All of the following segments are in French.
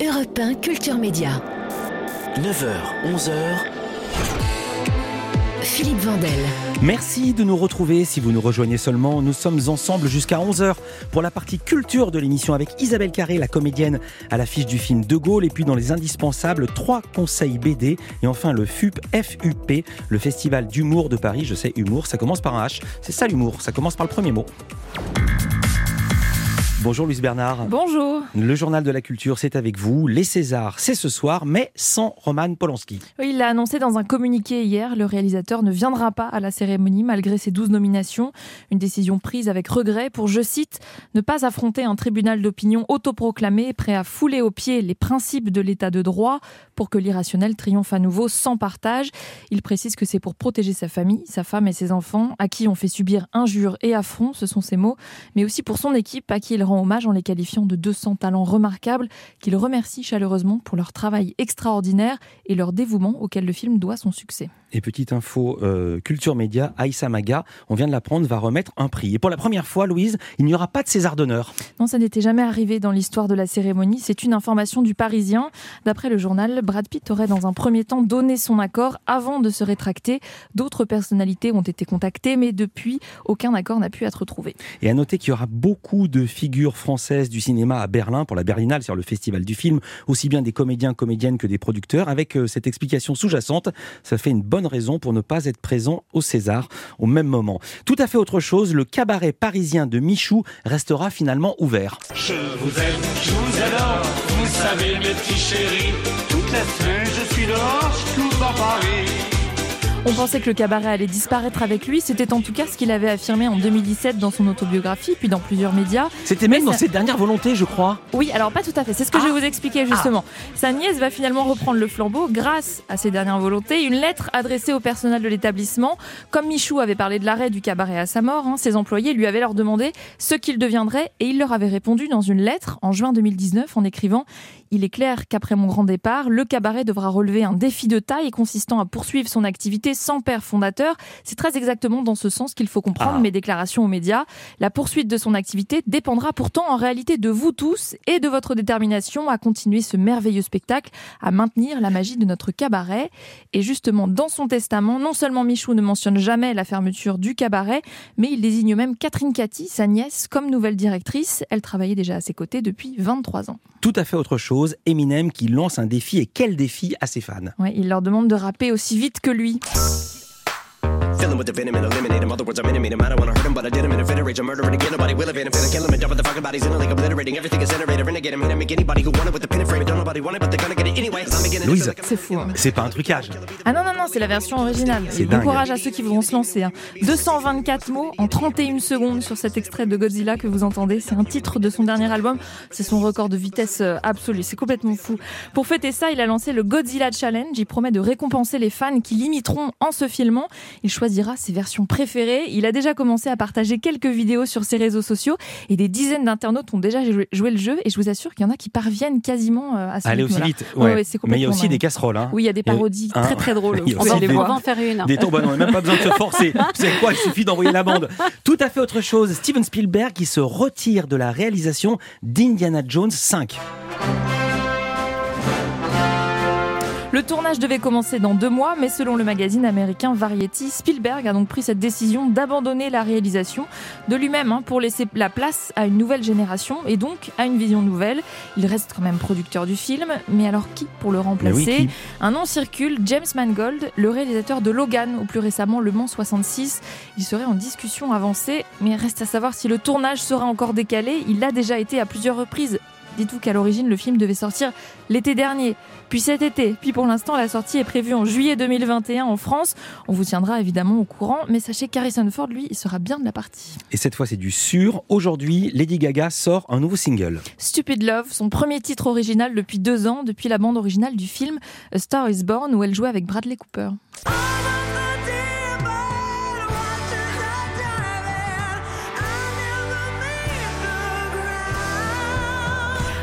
Europe 1 Culture Média. 9h, 11h. Philippe Vandel. Merci de nous retrouver. Si vous nous rejoignez seulement, nous sommes ensemble jusqu'à 11h pour la partie culture de l'émission avec Isabelle Carré, la comédienne à l'affiche du film De Gaulle. Et puis dans les indispensables, 3 conseils BD. Et enfin le FUP, FUP, le Festival d'humour de Paris. Je sais, humour, ça commence par un H. C'est ça l'humour, ça commence par le premier mot. Bonjour Louise Bernard. Bonjour. Le journal de la culture, c'est avec vous. Les Césars, c'est ce soir, mais sans Roman Polanski. Oui, il l'a annoncé dans un communiqué hier. Le réalisateur ne viendra pas à la cérémonie malgré ses 12 nominations. Une décision prise avec regret pour, je cite, ne pas affronter un tribunal d'opinion autoproclamé, prêt à fouler aux pieds les principes de l'état de droit pour que l'irrationnel triomphe à nouveau sans partage. Il précise que c'est pour protéger sa famille, sa femme et ses enfants, à qui on fait subir injures et affronts, ce sont ses mots, mais aussi pour son équipe, à qui il rend hommage en les qualifiant de 200 talents remarquables, qu'il remercie chaleureusement pour leur travail extraordinaire et leur dévouement auquel le film doit son succès. Et petite info culture média, Aïssa Maga, on vient de l'apprendre, va remettre un prix. Et pour la première fois, Louise, il n'y aura pas de César d'honneur. Non, ça n'était jamais arrivé dans l'histoire de la cérémonie. C'est une information du Parisien. D'après le journal, Brad Pitt aurait dans un premier temps donné son accord avant de se rétracter. D'autres personnalités ont été contactées, mais depuis, aucun accord n'a pu être trouvé. Et à noter qu'il y aura beaucoup de figures françaises du cinéma à Berlin pour la Berlinale, c'est-à-dire le festival du film, aussi bien des comédiens, comédiennes que des producteurs. Avec cette explication sous-jacente, ça fait une bonne raison pour ne pas être présent au César au même moment. Tout à fait autre chose, le cabaret parisien de Michou restera finalement ouvert. Je vous aime, je vous adore, vous savez mes petits chéris. Toute la semaine je suis dehors, je cours dans Paris. On pensait que le cabaret allait disparaître avec lui. C'était en tout cas ce qu'il avait affirmé en 2017 dans son autobiographie, puis dans plusieurs médias. C'était même dans ses dernières volontés, je crois. Oui, alors pas tout à fait. C'est ce que je vais vous expliquer justement. Sa nièce va finalement reprendre le flambeau grâce à ses dernières volontés. Une lettre adressée au personnel de l'établissement. Comme Michou avait parlé de l'arrêt du cabaret à sa mort, ses employés lui avaient leur demandé ce qu'il deviendrait et il leur avait répondu dans une lettre en juin 2019 en écrivant « Il est clair qu'après mon grand départ, le cabaret devra relever un défi de taille consistant à poursuivre son activité sans père fondateur. C'est très exactement dans ce sens qu'il faut comprendre mes déclarations aux médias. La poursuite de son activité dépendra pourtant en réalité de vous tous et de votre détermination à continuer ce merveilleux spectacle, à maintenir la magie de notre cabaret. » Et justement, dans son testament, non seulement Michou ne mentionne jamais la fermeture du cabaret, mais il désigne même Catherine Cathy, sa nièce, comme nouvelle directrice. Elle travaillait déjà à ses côtés depuis 23 ans. Tout à fait autre chose, Eminem qui lance un défi, et quel défi à ses fans. Ouais, il leur demande de rapper aussi vite que lui. Filling with the venom and eliminate him. Other words, I'm intimate him. I don't wanna hurt him, but I did him in a fit of rage. I'm murdering again. Nobody will evade him. Finna kill him and dump the fucking bodies in a lake, obliterating everything is generated. Renegade him. Gonna make anybody who want it with the pin and frame. Don't nobody want it, but they're gonna get it anyway. I'm beginning Louise, to feel like c'est fou. C'est pas un trucage. Ah non, c'est la version originale. C'est bon dingue. courage à ceux qui vont se lancer. 224 mots en 31 secondes sur cet extrait de Godzilla que vous entendez. C'est un titre de son dernier album. C'est son record de vitesse absolu. C'est complètement fou. Pour fêter ça, il a lancé le Godzilla Challenge. Il promet de récompenser les fans qui l'imiteront en se filmant. Il choisira ses versions préférées. Il a déjà commencé à partager quelques vidéos sur ses réseaux sociaux et des dizaines d'internautes ont déjà joué le jeu et je vous assure qu'il y en a qui parviennent quasiment à ce Aller rythme-là. aussi vite, Ouais, c'est mais il y a aussi dingue. des casseroles. Oui, il y a des parodies très très drôles. Il y a Vous aussi allez des- voir. On va en faire une. Des tombes, non, on n'a même pas besoin de se forcer. Vous savez quoi, il suffit d'envoyer la bande. Tout à fait autre chose, Steven Spielberg qui se retire de la réalisation d'Indiana Jones 5. Le tournage devait commencer dans 2 mois, mais selon le magazine américain Variety, Spielberg a donc pris cette décision d'abandonner la réalisation de lui-même pour laisser la place à une nouvelle génération et donc à une vision nouvelle. Il reste quand même producteur du film, mais alors qui pour le remplacer? Mais oui, qui ? Un nom circule, James Mangold, le réalisateur de Logan ou plus récemment Le Mans 66. Il serait en discussion avancée, mais reste à savoir si le tournage sera encore décalé. Il l'a déjà été à plusieurs reprises. Dites-vous qu'à l'origine, le film devait sortir l'été dernier, puis cet été, puis pour l'instant, la sortie est prévue en juillet 2021 en France. On vous tiendra évidemment au courant, mais sachez qu'Harrison Ford, lui, il sera bien de la partie. Et cette fois, c'est du sûr. Aujourd'hui, Lady Gaga sort un nouveau single. Stupid Love, son premier titre original depuis 2 ans, depuis la bande originale du film A Star is Born, où elle jouait avec Bradley Cooper.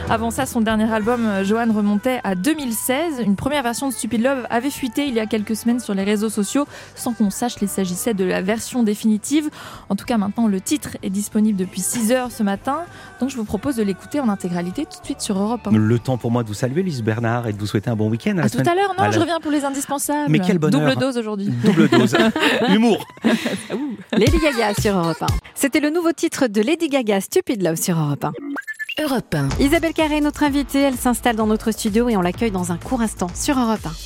Avant ça, son dernier album, Joanne, remontait à 2016. Une première version de Stupid Love avait fuité il y a quelques semaines sur les réseaux sociaux, sans qu'on sache qu'il s'agissait de la version définitive. En tout cas, maintenant, le titre est disponible depuis 6h ce matin. Donc, je vous propose de l'écouter en intégralité tout de suite sur Europe 1. Le temps pour moi de vous saluer, Lise Bernard, et de vous souhaiter un bon week-end. À tout à l'heure, non, je reviens pour les indispensables. Mais quel bonheur. Double dose aujourd'hui. Double dose. Humour. Lady Gaga sur Europe 1. C'était le nouveau titre de Lady Gaga, Stupid Love sur Europe 1. Europe 1. Isabelle Carré est notre invitée, elle s'installe dans notre studio et on l'accueille dans un court instant sur Europe 1.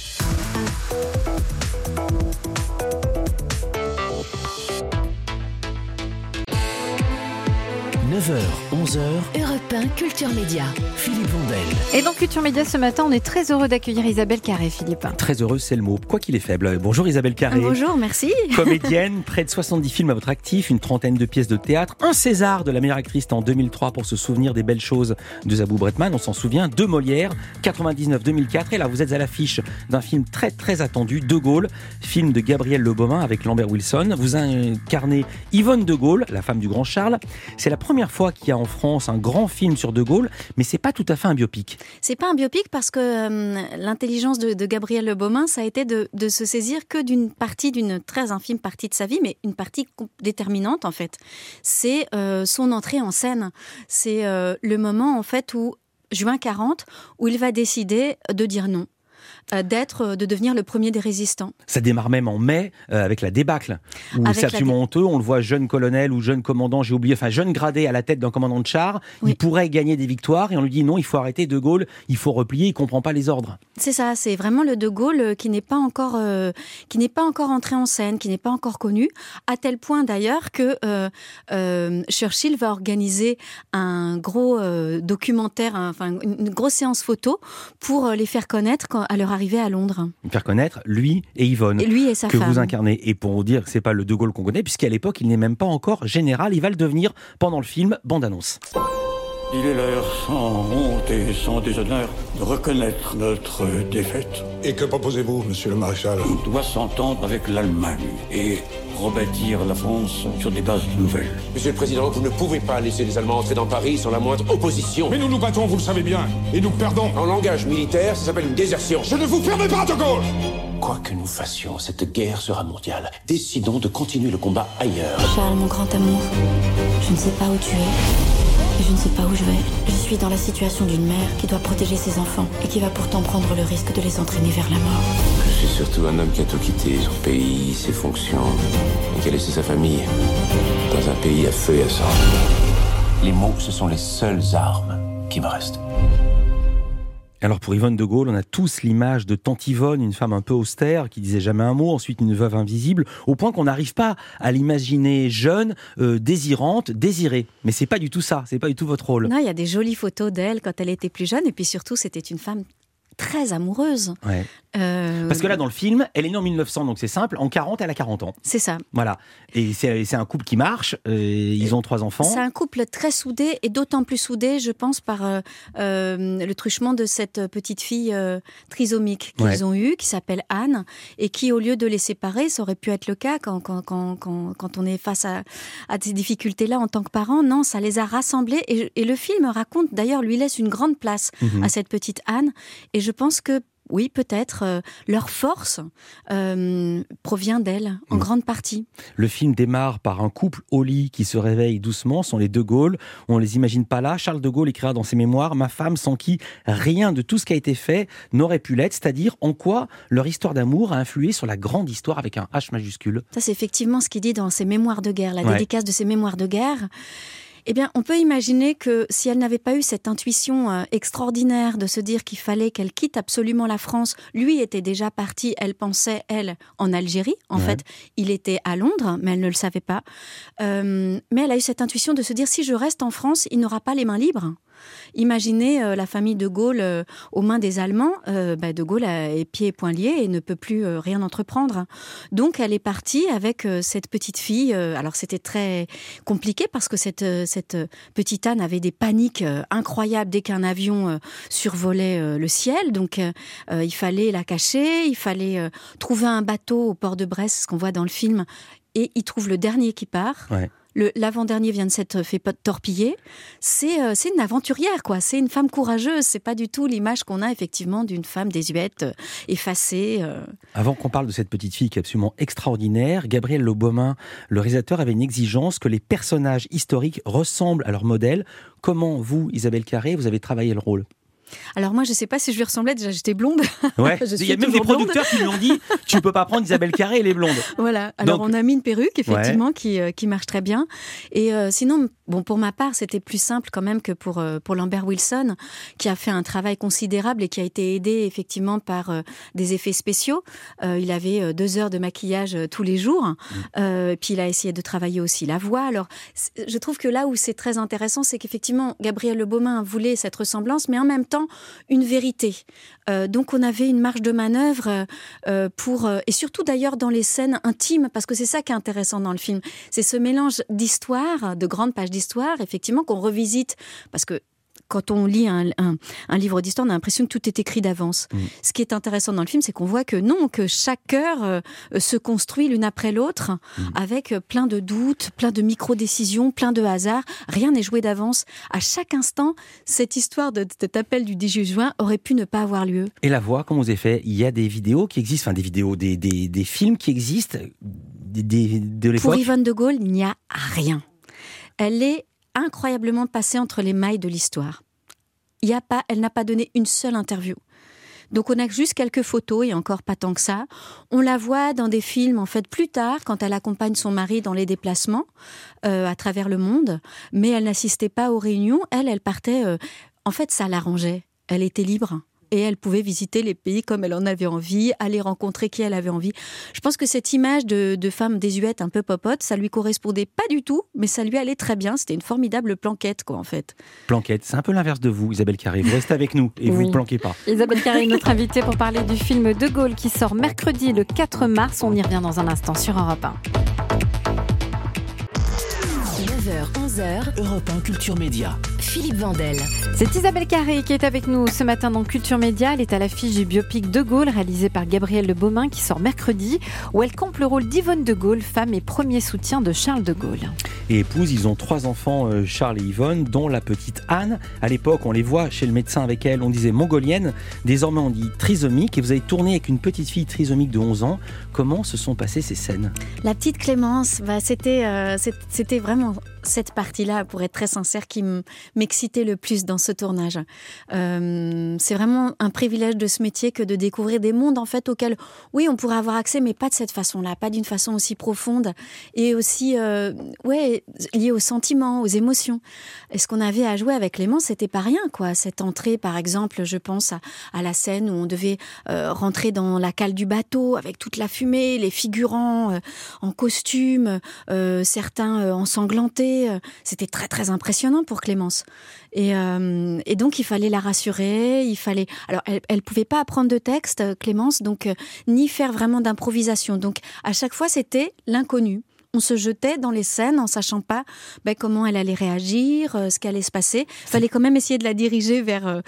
9h, 11h, Europe 1 Culture Média. Philippe Vandel. Et dans Culture Média ce matin, on est très heureux d'accueillir Isabelle Carré, Philippe. Très heureux, c'est le mot. Quoi qu'il est faible. Bonjour Isabelle Carré. Bonjour, merci. Comédienne, près de 70 films à votre actif, une trentaine de pièces de théâtre, un César de la meilleure actrice en 2003 pour se souvenir des belles choses de Zabou Bretman, on s'en souvient, 2 Molières, 99-2004. Et là, vous êtes à l'affiche d'un film très très attendu, De Gaulle, film de Gabriel Le Beaumain avec Lambert Wilson. Vous incarnez Yvonne De Gaulle, la femme du grand Charles. C'est la première fois qu'il y a en France un grand film sur De Gaulle, mais c'est pas tout à fait un biopic. C'est pas un biopic parce que l'intelligence de Gabriel Le Beaumain, ça a été de se saisir que d'une très infime partie de sa vie, mais une partie déterminante en fait. C'est son entrée en scène. C'est le moment en fait où, juin 40, où il va décider de dire non. De devenir le premier des résistants. Ça démarre même en mai avec la débâcle, où Avec c'est absolument honteux, on le voit jeune colonel ou jeune commandant, jeune gradé à la tête d'un commandant de char, Oui. Il pourrait gagner des victoires et on lui dit non, il faut arrêter De Gaulle, il faut replier, il comprend pas les ordres. C'est ça, c'est vraiment le De Gaulle qui n'est pas encore entré en scène, qui n'est pas encore connu, à tel point d'ailleurs que Churchill va organiser un gros documentaire, une grosse séance photo pour les faire connaître à leur arrivée à Londres. Faire connaître lui et Yvonne, Et lui et sa que femme. vous incarnez. Et pour vous dire que c'est pas le De Gaulle qu'on connaît, puisqu'à l'époque il n'est même pas encore général, il va le devenir pendant le film, bande-annonce. Il est l'heure, sans honte et sans déshonneur, de reconnaître notre défaite. Et que proposez-vous, monsieur le maréchal? On doit s'entendre avec l'Allemagne et rebâtir la France sur des bases nouvelles. Monsieur le Président, vous ne pouvez pas laisser les Allemands entrer dans Paris sans la moindre opposition. Mais nous nous battons, vous le savez bien, et nous perdons. En langage militaire, ça s'appelle une désertion. Je ne vous permets pas, De Gaulle! Quoi que nous fassions, cette guerre sera mondiale. Décidons de continuer le combat ailleurs. Charles, mon grand amour, je ne sais pas où tu es. Et je ne sais pas où je vais. Je suis dans la situation d'une mère qui doit protéger ses enfants et qui va pourtant prendre le risque de les entraîner vers la mort. Je suis surtout un homme qui a tout quitté, son pays, ses fonctions, et qui a laissé sa famille dans un pays à feu et à sang. Les mots, ce sont les seules armes qui me restent. Alors pour Yvonne De Gaulle, on a tous l'image de Tante Yvonne, une femme un peu austère, qui disait jamais un mot, ensuite une veuve invisible, au point qu'on n'arrive pas à l'imaginer jeune, désirante, désirée. Mais c'est pas du tout ça, c'est pas du tout votre rôle. Non, il y a des jolies photos d'elle quand elle était plus jeune, et puis surtout, c'était une femme très amoureuse. Ouais. Parce que là, dans le film, elle est née en 1900, donc c'est simple, en 40, elle a 40 ans. C'est ça. Voilà. Et c'est un couple qui marche, ils ont 3 enfants. C'est un couple très soudé, et d'autant plus soudé, je pense, par le truchement de cette petite fille trisomique qu'ils ont eue, qui s'appelle Anne, et qui, au lieu de les séparer, ça aurait pu être le cas quand on est face à ces difficultés-là en tant que parent. Non, ça les a rassemblés, et le film raconte, d'ailleurs, lui laisse une grande place à cette petite Anne, et je pense que oui, peut-être. Leur force provient d'elle, en grande partie. Le film démarre par un couple au lit qui se réveille doucement, sont les De Gaulle. On les imagine pas là. Charles de Gaulle écrira dans ses mémoires « Ma femme sans qui rien de tout ce qui a été fait n'aurait pu l'être », c'est-à-dire en quoi leur histoire d'amour a influé sur la grande histoire avec un H majuscule. Ça, c'est effectivement ce qu'il dit dans ses mémoires de guerre, la dédicace de ses mémoires de guerre. Eh bien, on peut imaginer que si elle n'avait pas eu cette intuition extraordinaire de se dire qu'il fallait qu'elle quitte absolument la France, lui était déjà parti, elle pensait, elle, en Algérie. En fait, il était à Londres, mais elle ne le savait pas. Mais elle a eu cette intuition de se dire, si je reste en France, il n'aura pas les mains libres. Imaginez la famille de Gaulle aux mains des Allemands. De Gaulle est pieds et poings liés et ne peut plus rien entreprendre. Donc elle est partie avec cette petite fille. Alors c'était très compliqué parce que cette petite Anne avait des paniques incroyables dès qu'un avion survolait le ciel. Donc il fallait la cacher, il fallait trouver un bateau au port de Brest, ce qu'on voit dans le film. Et il trouve le dernier qui part. l'avant-dernier vient de s'être fait torpiller. C'est une aventurière, quoi. C'est une femme courageuse. C'est pas du tout l'image qu'on a effectivement d'une femme désuète, effacée. Avant qu'on parle de cette petite fille qui est absolument extraordinaire, Gabriel Le Beaumain, le réalisateur, avait une exigence que les personnages historiques ressemblent à leur modèle. Comment vous, Isabelle Carré, vous avez travaillé le rôle ? Alors moi, je sais pas si je lui ressemblais. Déjà, j'étais blonde. Ouais. Il y a même des producteurs qui lui ont dit « Tu ne peux pas prendre Isabelle Carré, elle est blonde ». Voilà. Alors, on a mis une perruque, effectivement, ouais, qui marche très bien. Et sinon, bon, pour ma part, c'était plus simple quand même que pour Lambert Wilson, qui a fait un travail considérable et qui a été aidé, effectivement, par des effets spéciaux. Il avait 2 heures de maquillage tous les jours. Puis, il a essayé de travailler aussi la voix. Alors, je trouve que là où c'est très intéressant, c'est qu'effectivement, Gabriel Le Beaumain voulait cette ressemblance, mais en même temps, une vérité. Donc on avait une marge de manœuvre et surtout d'ailleurs dans les scènes intimes, parce que c'est ça qui est intéressant dans le film. C'est ce mélange d'histoire, de grandes pages d'histoire, effectivement, qu'on revisite, parce que quand on lit un livre d'histoire, on a l'impression que tout est écrit d'avance. Ce qui est intéressant dans le film, c'est qu'on voit que non, que chaque heure se construit l'une après l'autre, avec plein de doutes, plein de micro-décisions, plein de hasards. Rien n'est joué d'avance. À chaque instant, cette histoire de cet appel du 18 juin aurait pu ne pas avoir lieu. Et la voix, comment vous avez fait ? Il y a des vidéos qui existent, enfin des films qui existent de l'époque. Pour Yvonne de Gaulle, il n'y a rien. Elle est incroyablement passée entre les mailles de l'histoire. Elle n'a pas donné une seule interview. Donc on a juste quelques photos, et encore pas tant que ça. On la voit dans des films, en fait, plus tard, quand elle accompagne son mari dans les déplacements à travers le monde. Mais elle n'assistait pas aux réunions. Elle partait... en fait, ça l'arrangeait. Elle était libre. Et elle pouvait visiter les pays comme elle en avait envie, aller rencontrer qui elle avait envie. Je pense que cette image de femme désuète, un peu popote, ça lui correspondait pas du tout, mais ça lui allait très bien. C'était une formidable planquette, quoi, en fait. Planquette, c'est un peu l'inverse de vous, Isabelle Carré. Vous restez avec nous et vous ne planquez pas. Isabelle Carré, notre invitée pour parler du film De Gaulle qui sort mercredi le 4 mars. On y revient dans un instant sur Europe 1. 9h, 11h, Europe 1 Culture Média. Philippe Vandel. C'est Isabelle Carré qui est avec nous ce matin dans Culture Média. Elle est à l'affiche du biopic De Gaulle réalisé par Gabriel Le Beaumain qui sort mercredi, où elle campe le rôle d'Yvonne de Gaulle, femme et premier soutien de Charles de Gaulle. Et épouse, ils ont 3 enfants, Charles et Yvonne, dont la petite Anne. À l'époque, on les voit chez le médecin avec elle, on disait mongolienne. Désormais, on dit trisomique. Et vous avez tourné avec une petite fille trisomique de 11 ans. Comment se sont passées ces scènes ? La petite Clémence, c'était vraiment cette partie-là, pour être très sincère, qui m'excitait le plus dans ce tournage. C'est vraiment un privilège de ce métier que de découvrir des mondes en fait auxquels, oui, on pourrait avoir accès, mais pas de cette façon-là, pas d'une façon aussi profonde et aussi liée aux sentiments, aux émotions. Et ce qu'on avait à jouer avec Clémence, c'était pas rien, quoi. Cette entrée, par exemple, je pense à la scène où on devait rentrer dans la cale du bateau avec toute la fumée, les figurants en costume, certains ensanglantés. C'était très très impressionnant pour Clémence. Et donc il fallait la rassurer, alors elle pouvait pas apprendre de texte, Clémence, donc ni faire vraiment d'improvisation. Donc à chaque fois c'était l'inconnu. On se jetait dans les scènes en sachant pas comment elle allait réagir, ce qui allait se passer. Il fallait quand même essayer de la diriger vers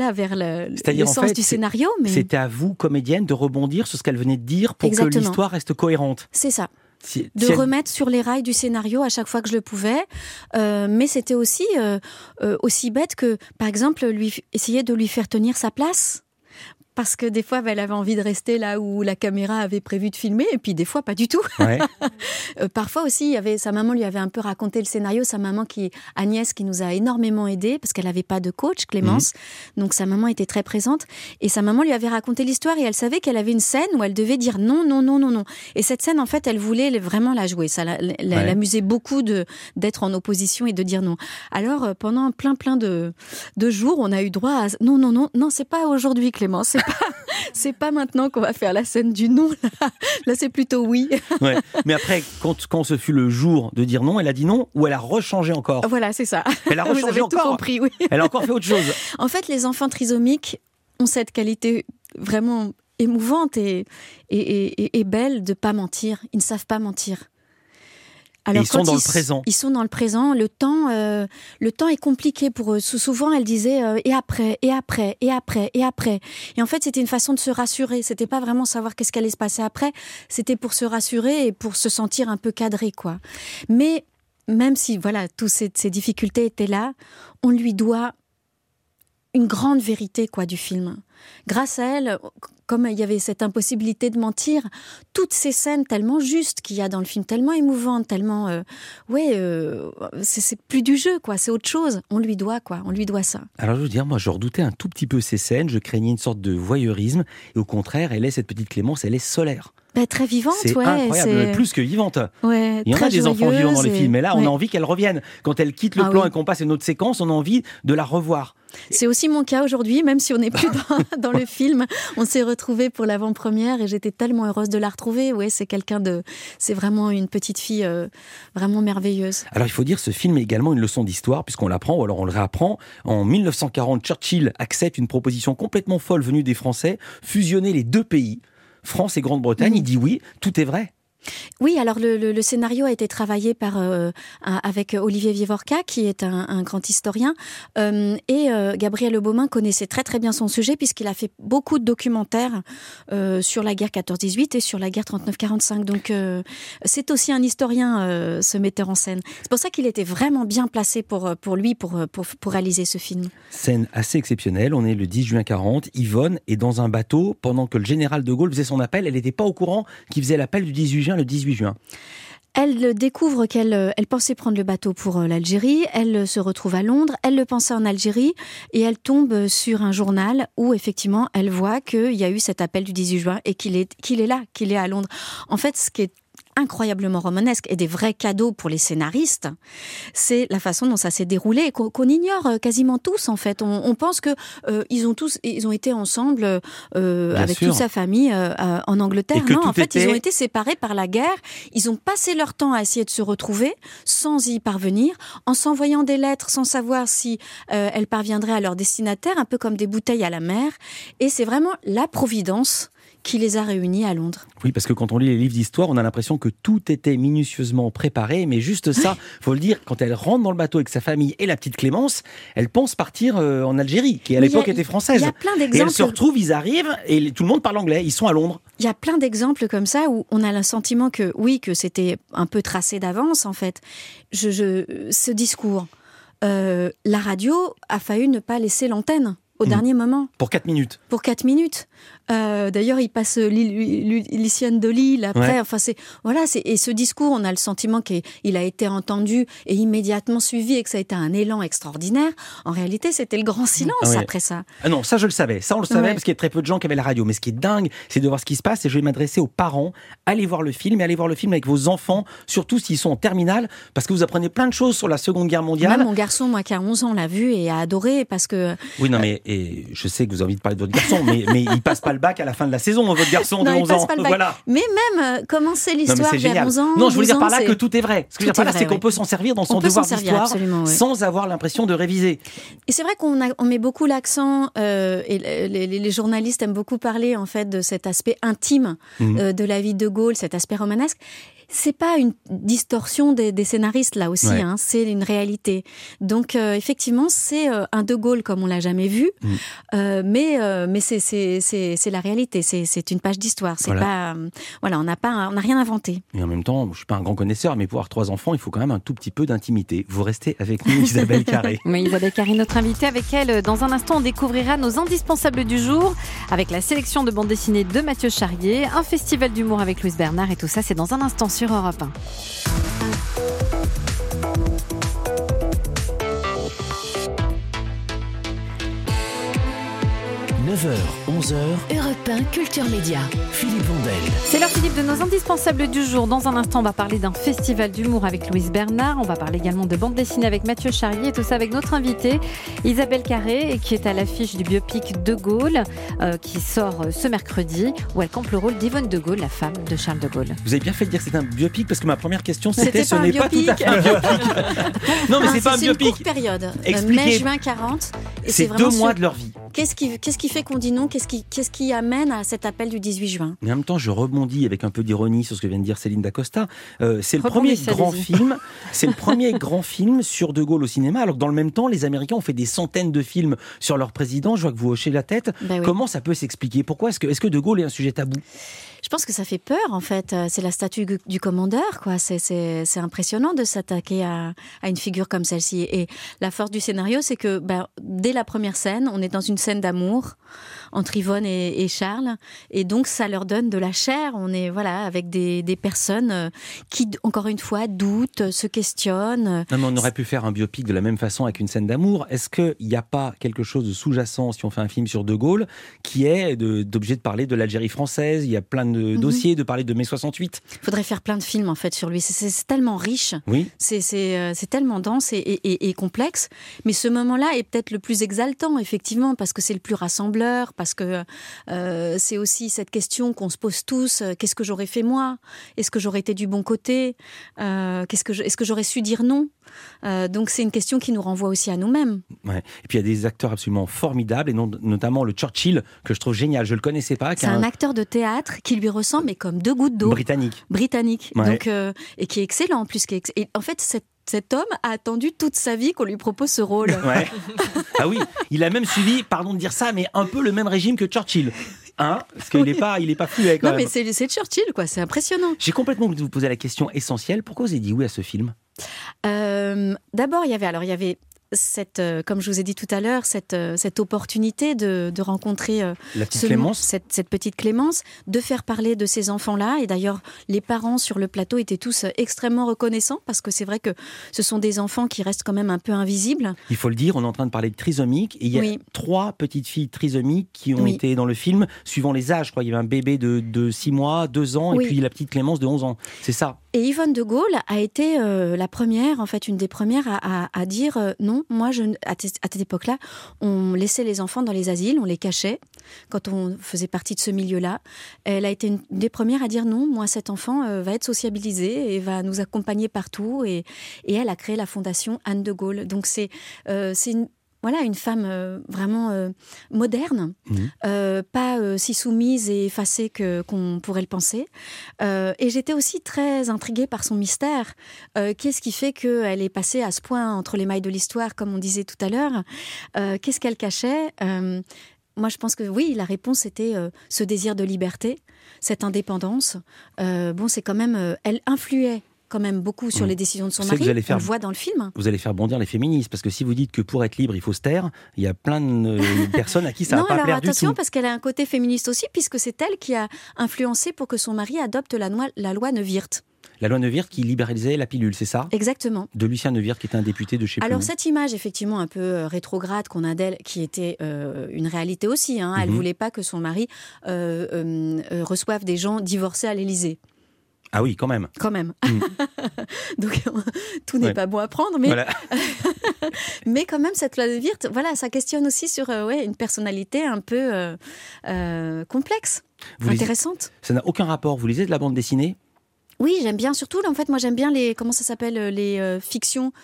le sens du scénario. Mais c'était à vous, comédienne, de rebondir sur ce qu'elle venait de dire pour que l'histoire reste cohérente. C'est ça. Remettre sur les rails du scénario à chaque fois que je le pouvais, mais c'était aussi bête que, par exemple, essayer de lui faire tenir sa place. Parce que des fois, elle avait envie de rester là où la caméra avait prévu de filmer, et puis des fois, pas du tout. Ouais. Parfois aussi, sa maman lui avait un peu raconté le scénario, sa maman Agnès, qui nous a énormément aidés, parce qu'elle n'avait pas de coach, Clémence, donc sa maman était très présente, et sa maman lui avait raconté l'histoire, et elle savait qu'elle avait une scène où elle devait dire non, non, non, non, non. Et cette scène, en fait, elle voulait vraiment la jouer. Ça l'amusait beaucoup d'être en opposition et de dire non. Alors, pendant plein de jours, on a eu droit à non, non, non, non, c'est pas aujourd'hui, Clémence, c'est pas maintenant qu'on va faire la scène du non. Là c'est plutôt oui. Ouais. Mais après, quand ce fut le jour de dire non, elle a dit non ou elle a rechangé encore ? Voilà, c'est ça. Elle a rechangé encore. Tout compris, oui. Elle a encore fait autre chose. En fait, les enfants trisomiques ont cette qualité vraiment émouvante et belle de pas mentir. Ils ne savent pas mentir. Alors, ils sont dans le présent. Ils sont dans le présent. Le temps est compliqué pour eux. Souvent, elle disait et après, et après, et après, et après. Et en fait, c'était une façon de se rassurer. C'était pas vraiment savoir qu'est-ce qui allait se passer après. C'était pour se rassurer et pour se sentir un peu cadré, quoi. Mais même si voilà, toutes ces difficultés étaient là, on lui doit une grande vérité quoi du film. Grâce à elle, comme il y avait cette impossibilité de mentir, toutes ces scènes tellement justes qu'il y a dans le film, tellement émouvantes, tellement... c'est plus du jeu, quoi. C'est autre chose. On lui doit ça. Alors je veux dire, moi je redoutais un tout petit peu ces scènes, je craignais une sorte de voyeurisme, et au contraire, elle est cette petite Clémence, elle est solaire. Très vivante, c'est incroyable, plus que vivante. Ouais, il y en a des enfants vivants dans les films, mais là on a envie qu'elle revienne. Quand elle quitte le plan et qu'on passe à une autre séquence, on a envie de la revoir. C'est aussi mon cas aujourd'hui, même si on n'est plus dans le film. On s'est retrouvés pour l'avant-première et j'étais tellement heureuse de la retrouver. Ouais, c'est vraiment une petite fille vraiment merveilleuse. Alors il faut dire, ce film est également une leçon d'histoire, puisqu'on l'apprend, ou alors on le réapprend. En 1940, Churchill accepte une proposition complètement folle venue des Français, fusionner les deux pays, France et Grande-Bretagne. Il dit oui, tout est vrai. Oui, alors le scénario a été travaillé avec Olivier Vievorka, qui est un grand historien, et Gabriel Le Beaumain connaissait très très bien son sujet puisqu'il a fait beaucoup de documentaires sur la guerre 14-18 et sur la guerre 39-45. Donc c'est aussi un historien, ce metteur en scène. C'est pour ça qu'il était vraiment bien placé pour réaliser ce film. Scène assez exceptionnelle, on est le 10 juin 40, Yvonne est dans un bateau pendant que le général de Gaulle faisait son appel, elle n'était pas au courant qu'il faisait l'appel du 18 juin. Le 18 juin. Elle découvre qu'elle pensait prendre le bateau pour l'Algérie, elle se retrouve à Londres, elle le pensait en Algérie et elle tombe sur un journal où effectivement elle voit qu'il y a eu cet appel du 18 juin et qu'il est là, qu'il est à Londres. En fait, ce qui est incroyablement romanesque et des vrais cadeaux pour les scénaristes, c'est la façon dont ça s'est déroulé et qu'on ignore quasiment tous en fait. On pense que ils ont été ensemble avec toute sa famille en Angleterre. Non, en fait, ils ont été séparés par la guerre. Ils ont passé leur temps à essayer de se retrouver sans y parvenir, en s'envoyant des lettres sans savoir si elles parviendraient à leur destinataire, un peu comme des bouteilles à la mer. Et c'est vraiment la providence qui les a réunis à Londres. Oui, parce que quand on lit les livres d'histoire, on a l'impression que tout était minutieusement préparé, mais juste ça, faut le dire, quand elle rentre dans le bateau avec sa famille et la petite Clémence, elle pense partir en Algérie, qui à l'époque était française. Il y a plein d'exemples. Et elle se retrouve, ils arrivent, et tout le monde parle anglais, ils sont à Londres. Il y a plein d'exemples comme ça où on a le sentiment que c'était un peu tracé d'avance, en fait. Ce discours, la radio a failli ne pas laisser l'antenne au dernier moment. Pour 4 minutes. Pour 4 minutes. D'ailleurs, il passe Lyciane de Lille après. Ouais. Enfin, et ce discours, on a le sentiment qu'il a été entendu et immédiatement suivi et que ça a été un élan extraordinaire. En réalité, c'était le grand silence après ça. Ah non, ça je le savais. Ça on le savait parce qu'il y a très peu de gens qui avaient la radio. Mais ce qui est dingue, c'est de voir ce qui se passe. Et je vais m'adresser aux parents. Allez voir le film et allez voir le film avec vos enfants, surtout s'ils sont en terminale, parce que vous apprenez plein de choses sur la Seconde Guerre mondiale. Même mon garçon, moi qui a 11 ans, l'a vu et a adoré parce que... Oui, non, mais et je sais que vous avez envie de parler de votre garçon, mais il passe pas le bac à la fin de la saison, votre garçon de 11 ans. Voilà. Mais même commencer l'histoire vers 11 ans. Non, je voulais dire par là que tout est vrai. Ce que je veux dire par là, c'est qu'on peut s'en servir dans son devoir d'histoire sans avoir l'impression de réviser. Et c'est vrai qu'on met beaucoup l'accent, et les journalistes aiment beaucoup parler en fait de cet aspect intime de la vie de Gaulle, cet aspect romanesque. C'est pas une distorsion des scénaristes là aussi, c'est une réalité. Donc effectivement, c'est un De Gaulle comme on l'a jamais vu, mais c'est la réalité. C'est une page d'histoire. C'est pas on n'a rien inventé. Et en même temps, je suis pas un grand connaisseur, mais pour avoir 3 enfants, il faut quand même un tout petit peu d'intimité. Vous restez avec nous, Isabelle Carré. Oui, Isabelle Carré, notre invitée. Avec elle, dans un instant, on découvrira nos indispensables du jour avec la sélection de bandes dessinées de Mathieu Charrier, un festival d'humour avec Louise Bernard et tout ça, c'est dans un instant sur Europe 1. 9h, 11h, Europe 1 Culture Média. Philippe Vandel. C'est l'heure, Philippe, de nos indispensables du jour. Dans un instant, on va parler d'un festival d'humour avec Louise Bernard. On va parler également de bande dessinée avec Mathieu Charrier. Et tout ça avec notre invitée, Isabelle Carré, qui est à l'affiche du biopic De Gaulle, qui sort ce mercredi, où elle campe le rôle d'Yvonne de Gaulle, la femme de Charles de Gaulle. Vous avez bien fait de dire que c'est un biopic, parce que ma première question, c'était ce n'est pas tout à fait un biopic. Non, mais c'est pas un biopic. C'est une courte période, mai-juin 40. Et c'est 2 mois de leur vie. Qu'est-ce qui fait qu'on dit non ? Qu'est-ce qui amène à cet appel du 18 juin ? Mais en même temps, je rebondis avec un peu d'ironie sur ce que vient de dire Céline Dacosta. C'est le premier grand film sur De Gaulle au cinéma, alors que dans le même temps, les Américains ont fait des centaines de films sur leur président. Je vois que vous hochez la tête. Ben oui. Comment ça peut s'expliquer ? Pourquoi est-ce que De Gaulle est un sujet tabou ? Je pense que ça fait peur, en fait. C'est la statue du commandeur, quoi. C'est impressionnant de s'attaquer à une figure comme celle-ci. Et la force du scénario, c'est que dès la première scène, on est dans une scène d'amour entre Yvonne et Charles. Et donc, ça leur donne de la chair. On est avec des personnes qui, encore une fois, doutent, se questionnent. Non, mais on aurait pu faire un biopic de la même façon avec une scène d'amour. Est-ce qu'il n'y a pas quelque chose de sous-jacent, si on fait un film sur De Gaulle, qui est d'objet de parler de l'Algérie française ? Il y a plein de dossiers, de parler de mai 68. Il faudrait faire plein de films, en fait, sur lui. C'est tellement riche. Oui. C'est tellement dense et complexe. Mais ce moment-là est peut-être le plus exaltant, effectivement, parce que c'est le plus rassembleur, parce que c'est aussi cette question qu'on se pose tous. Qu'est-ce que j'aurais fait moi ? Est-ce que j'aurais été du bon côté ? Est-ce que j'aurais su dire non ? Donc c'est une question qui nous renvoie aussi à nous-mêmes. Ouais. Et puis il y a des acteurs absolument formidables, et notamment le Churchill, que je trouve génial. Je le connaissais pas. C'est un acteur de théâtre qui lui ressemble, mais comme deux gouttes d'eau. Britannique. Ouais. Donc, et qui est excellent en plus. Et en fait, cet homme a attendu toute sa vie qu'on lui propose ce rôle. Ouais. Ah oui, il a même suivi, pardon de dire ça, mais un peu le même régime que Churchill. Parce qu'il n'est pas fluet quand même. Non, mais c'est Churchill, quoi. C'est impressionnant. J'ai complètement oublié de vous poser la question essentielle. Pourquoi vous avez dit oui à ce film ? D'abord, il y avait comme je vous ai dit tout à l'heure, cette opportunité de rencontrer la petite Clémence. Cette petite Clémence, de faire parler de ces enfants-là. Et d'ailleurs, les parents sur le plateau étaient tous extrêmement reconnaissants, parce que c'est vrai que ce sont des enfants qui restent quand même un peu invisibles. Il faut le dire, on est en train de parler de trisomiques, et il y a 3 petites filles trisomiques qui ont été dans le film, suivant les âges. Il y avait un bébé de 6 mois, 2 ans, et puis la petite Clémence de 11 ans. C'est ça. Et Yvonne de Gaulle a été la première, en fait, une des premières à dire non. Moi, à cette époque-là, on laissait les enfants dans les asiles, on les cachait quand on faisait partie de ce milieu-là. Elle a été une des premières à dire non, moi, cet enfant va être sociabilisé et va nous accompagner partout. Et elle a créé la fondation Anne de Gaulle. Donc c'est une femme vraiment moderne, pas si soumise et effacée qu'on pourrait le penser. Et j'étais aussi très intriguée par son mystère. Qu'est-ce qui fait qu'elle est passée à ce point entre les mailles de l'histoire, comme on disait tout à l'heure ? Qu'est-ce qu'elle cachait ? Moi, je pense que oui, la réponse était ce désir de liberté, cette indépendance. C'est quand même... elle influait quand même beaucoup sur les décisions de son mari. On le voit dans le film. Vous allez faire bondir les féministes, parce que si vous dites que pour être libre, il faut se taire, il y a plein de personnes à qui ça va pas plaire du tout. Non, alors attention, parce qu'elle a un côté féministe aussi, puisque c'est elle qui a influencé pour que son mari adopte la loi Neuwirth. La loi Neuwirth qui libéralisait la pilule, c'est ça ? Exactement. De Lucien Neuwirth, qui était un député de chez Alors cette image, effectivement, un peu rétrograde qu'on a d'elle, qui était une réalité aussi. Elle ne voulait pas que son mari reçoive des gens divorcés à l'Élysée. Ah oui, quand même. Donc, tout n'est pas bon à prendre, mais, mais quand même, cette loi de Wirth, ça questionne aussi sur une personnalité un peu complexe, intéressante. Ça n'a aucun rapport. Vous lisez de la bande dessinée ? Oui, j'aime bien. Surtout, en fait, moi, j'aime bien les fictions.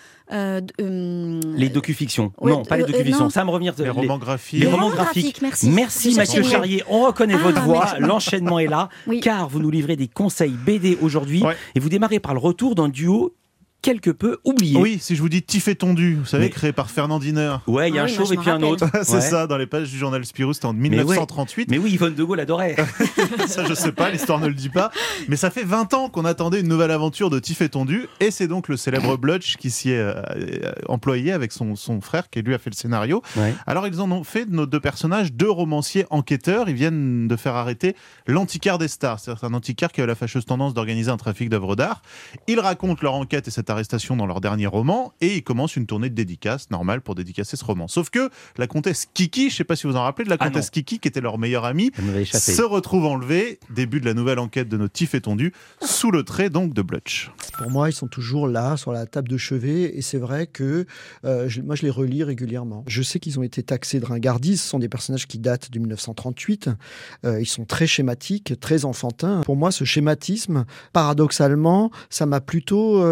Les docu-fictions. Non, pas les docu-fictions. Ça me revient. Les romans graphiques. Les romans graphiques. Merci Mathieu Charrier. On reconnaît votre voix. L'enchaînement est là. Car vous nous livrez des conseils BD aujourd'hui. Et vous démarrez par le retour d'un duo quelque peu oublié. Oui, si je vous dis Tiff et Tondu, vous savez, créé par Fernand Diner. Ouais, il y a un chauve et puis un autre. C'est ça, dans les pages du journal Spirou, c'était en 1938. Mais oui, Yvonne de Gaulle adorait. Ça, je sais pas, l'histoire ne le dit pas. Mais ça fait 20 ans qu'on attendait une nouvelle aventure de Tiff et Tondu, et c'est donc le célèbre Blutch qui s'y est employé avec son frère, qui lui a fait le scénario. Alors, ils en ont fait de nos 2 personnages 2 romanciers enquêteurs. Ils viennent de faire arrêter l'antiquaire des stars, c'est-à-dire un antiquaire qui a la fâcheuse tendance d'organiser un trafic d'œuvres d'art. Ils racontent leur enquête et cette arrestation dans leur dernier roman, et ils commencent une tournée de dédicaces normale pour dédicacer ce roman. Sauf que la comtesse Kiki, je ne sais pas si vous en rappelez de la comtesse Kiki, qui était leur meilleure amie, se retrouve enlevée. Début de la nouvelle enquête de notre Tiff et Tondu, sous le trait donc de Blutch. Pour moi, ils sont toujours là, sur la table de chevet, et c'est vrai que moi je les relis régulièrement. Je sais qu'ils ont été taxés de ringardise, ce sont des personnages qui datent de 1938, ils sont très schématiques, très enfantins. Pour moi, ce schématisme, paradoxalement, ça m'a plutôt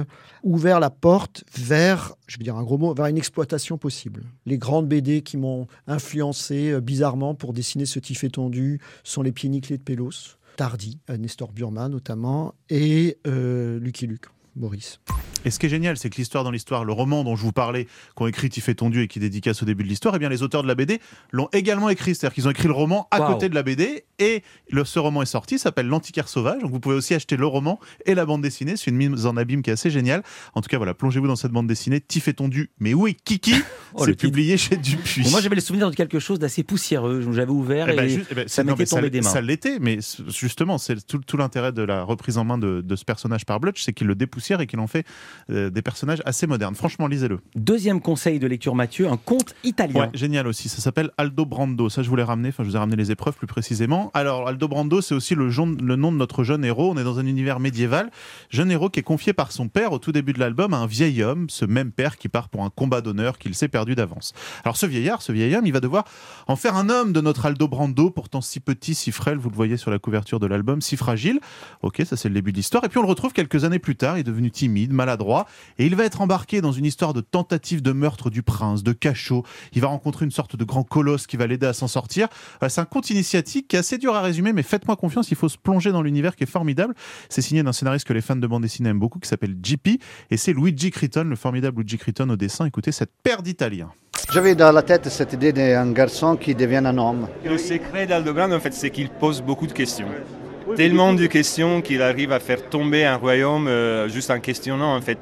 ouvert la porte vers, je vais dire un gros mot, vers une exploitation possible. Les grandes BD qui m'ont influencé bizarrement pour dessiner ce Tif étendu sont Les Pieds nickelés de Pélos, Tardy, Nestor Burma notamment, et Lucky Luke, Maurice. Et ce qui est génial, c'est que l'histoire dans l'histoire, le roman dont je vous parlais, qu'ont écrit Tif étendu et qui dédicace au début de l'histoire, eh bien les auteurs de la BD l'ont également écrit. C'est-à-dire qu'ils ont écrit le roman à côté de la BD et ce roman est sorti, s'appelle L'Antiquaire sauvage. Donc vous pouvez aussi acheter le roman et la bande dessinée. C'est une mise en abîme qui est assez géniale. En tout cas, voilà, plongez-vous dans cette bande dessinée. Tif étendu, mais où est Kiki? C'est publié chez Dupuis. Bon, moi, j'avais le souvenir de quelque chose d'assez poussiéreux. J'avais ouvert ça m'était tombé des mains. Ça l'était, mais justement, c'est tout l'intérêt de la reprise en main de ce personnage par Blutch, c'est qu'il le dépoussière et qu'il en fait des personnages assez moderne. Franchement, lisez-le. Deuxième conseil de lecture, Mathieu, un conte italien. Ouais, génial aussi. Ça s'appelle Aldo Brando. Ça, je vous l'ai ramené. Enfin, je vous ai ramené les épreuves plus précisément. Alors, Aldo Brando, c'est aussi le nom de notre jeune héros. On est dans un univers médiéval. Jeune héros qui est confié par son père au tout début de l'album à un vieil homme, ce même père qui part pour un combat d'honneur qu'il s'est perdu d'avance. Alors, ce vieil homme, il va devoir en faire un homme de notre Aldo Brando, pourtant si petit, si frêle, vous le voyez sur la couverture de l'album, si fragile. Ok, ça c'est le début de l'histoire. Et puis on le retrouve quelques années plus tard. Il est devenu timide, maladroit, et il va être embarqué dans une histoire de tentative de meurtre du prince, de cachot. Il va rencontrer une sorte de grand colosse qui va l'aider à s'en sortir. C'est un conte initiatique qui est assez dur à résumer, mais faites-moi confiance, il faut se plonger dans l'univers qui est formidable. C'est signé d'un scénariste que les fans de bande dessinée aiment beaucoup, qui s'appelle JP, et c'est Luigi Criton, le formidable Luigi Criton au dessin. Écoutez cette paire d'Italiens. J'avais dans la tête cette idée d'un garçon qui devient un homme. Le secret d'Aldo Brando, en fait, c'est qu'il pose beaucoup de questions. Tellement de questions qu'il arrive à faire tomber un royaume juste en questionnant en fait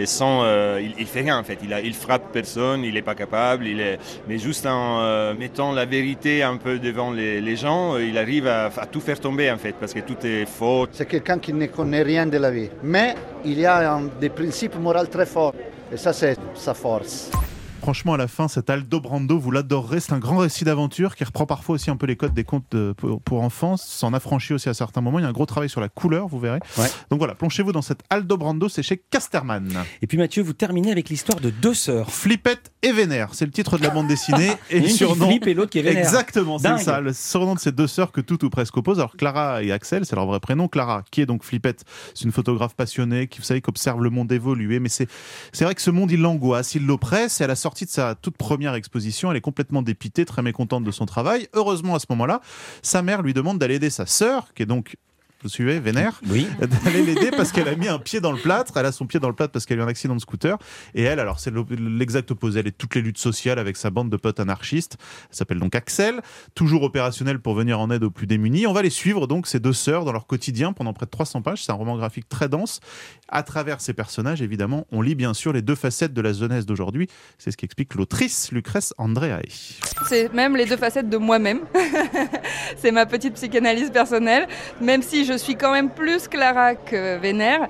il fait rien en fait, il frappe personne, il est pas capable, mais juste en mettant la vérité un peu devant les gens, il arrive à tout faire tomber en fait parce que tout est faux. C'est quelqu'un qui ne connaît rien de la vie, mais il y a des principes moraux très forts et ça c'est sa force. Franchement, à la fin, cet Aldo Brando, vous l'adorerez. C'est un grand récit d'aventure qui reprend parfois aussi un peu les codes des contes pour enfants, s'en affranchit aussi à certains moments. Il y a un gros travail sur la couleur, vous verrez. Ouais. Donc voilà, plongez-vous dans cet Aldo Brando, c'est chez Casterman. Et puis Mathieu, vous terminez avec l'histoire de deux sœurs. Flippette et Vénère, c'est le titre de la bande dessinée. Et le surnom. Flippe et l'autre qui est Vénère. Exactement, c'est ça. Le surnom de ces deux sœurs que tout ou presque oppose. Alors Clara et Axel, c'est leur vrai prénom. Clara, qui est donc Flippette, c'est une photographe passionnée qui, vous savez, qu'observe le monde évoluer. Mais c'est vrai que ce monde, il l'angoisse, il l'oppresse. Et à la sortie de sa toute première exposition, elle est complètement dépitée, très mécontente de son travail. Heureusement, à ce moment-là, sa mère lui demande d'aller aider sa sœur, qui est donc, vous suivez, Vénère, oui. D'aller l'aider parce qu'elle a mis un pied dans le plâtre. Elle a son pied dans le plâtre parce qu'elle a eu un accident de scooter. Et elle, alors c'est l'exact opposé. Elle est toutes les luttes sociales avec sa bande de potes anarchistes. Elle s'appelle donc Axel, toujours opérationnelle pour venir en aide aux plus démunis. On va les suivre donc, ces deux sœurs, dans leur quotidien pendant près de 300 pages. C'est un roman graphique très dense. À travers ces personnages, évidemment, on lit bien sûr les deux facettes de la jeunesse d'aujourd'hui. C'est ce qu'explique l'autrice Lucrèce Andreae. C'est même les deux facettes de moi-même. C'est ma petite psychanalyse personnelle, même si je suis quand même plus Clara que Vénère.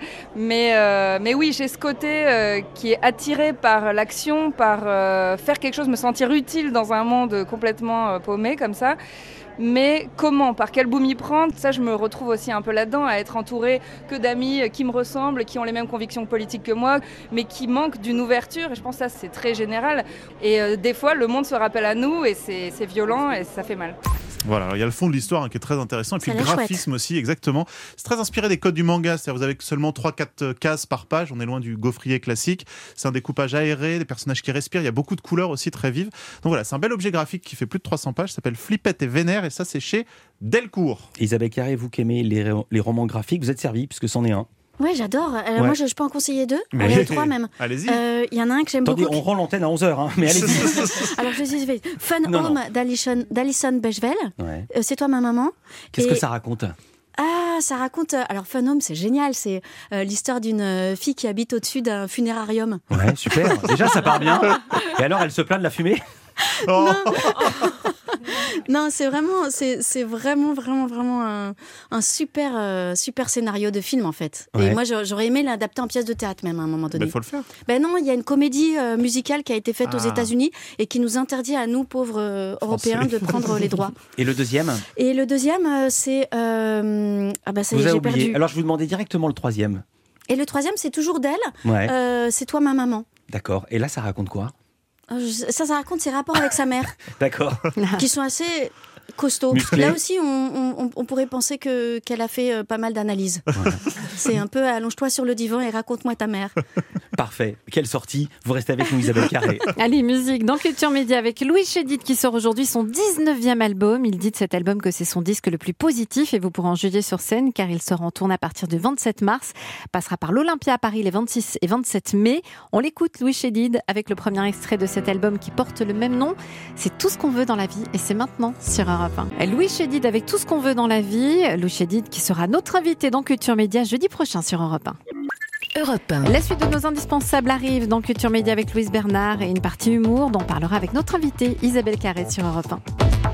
Mais oui, j'ai ce côté qui est attiré par l'action, par faire quelque chose, me sentir utile dans un monde complètement paumé comme ça. Mais comment, par quel bout m'y prendre, ça je me retrouve aussi un peu là-dedans, à être entourée que d'amis qui me ressemblent, qui ont les mêmes convictions politiques que moi, mais qui manquent d'une ouverture, et je pense que ça c'est très général. Et des fois le monde se rappelle à nous, et c'est violent, et ça fait mal. Voilà, il y a le fond de l'histoire qui est très intéressant, et puis le graphisme aussi, exactement. C'est très inspiré des codes du manga, c'est-à-dire vous avez seulement 3-4 cases par page, on est loin du gaufrier classique. C'est un découpage aéré, des personnages qui respirent, il y a beaucoup de couleurs aussi très vives. Donc voilà, c'est un bel objet graphique qui fait plus de 300 pages, ça s'appelle Flippette et Vénère, et ça c'est chez Delcourt. Isabelle Carré, vous qui aimez les romans graphiques, vous êtes servie puisque c'en est un. Ouais, j'adore. Moi, je peux en conseiller deux. Trois même. Allez-y. Il y en a un que j'aime beaucoup. On rend l'antenne à 11h, hein, mais allez-y. Alors, je vais. Fun Home d'Alison Bechevel. Ouais. C'est toi ma maman. Qu'est-ce que ça raconte ? Ça raconte. Alors, Fun Home, c'est génial. C'est l'histoire d'une fille qui habite au-dessus d'un funérarium. Ouais, super. Déjà, ça part bien. Et alors, elle se plaint de la fumée ? Non, c'est vraiment un super scénario de film en fait. Ouais. Et moi j'aurais aimé l'adapter en pièce de théâtre même à un moment donné. Mais faut le faire. Ben non, il y a une comédie musicale qui a été faite aux États-Unis et qui nous interdit à nous pauvres Européens de prendre les droits. Et le deuxième ? Et le deuxième c'est ça y est, j'ai perdu. Alors je vous demandais directement le troisième. Et le troisième c'est toujours d'elle. Ouais. C'est toi ma maman. D'accord. Et là ça raconte quoi ? Ça raconte ses rapports avec sa mère. D'accord. Qui sont assez costaud. musclé. Là aussi, on pourrait penser qu'elle a fait pas mal d'analyses. C'est un peu allonge-toi sur le divan et raconte-moi ta mère. Parfait. Quelle sortie. Vous restez avec nous, Isabelle Carré. Allez, musique dans Culture Média avec Louis Chédid qui sort aujourd'hui son 19e album. Il dit de cet album que c'est son disque le plus positif et vous pourrez en juger sur scène car il sera en tournée à partir du 27 mars. Passera par l'Olympia à Paris les 26 et 27 mai. On l'écoute, Louis Chédid, avec le premier extrait de cet album qui porte le même nom. C'est Tout ce qu'on veut dans la vie et c'est maintenant sur Europe 1. Louis Chédid avec Tout ce qu'on veut dans la vie. Louis Chédid qui sera notre invité dans Culture Média jeudi prochain sur Europe 1. Europe 1. La suite de nos indispensables arrive dans Culture Média avec Louise Bernard et une partie humour dont on parlera avec notre invitée Isabelle Carré sur Europe 1.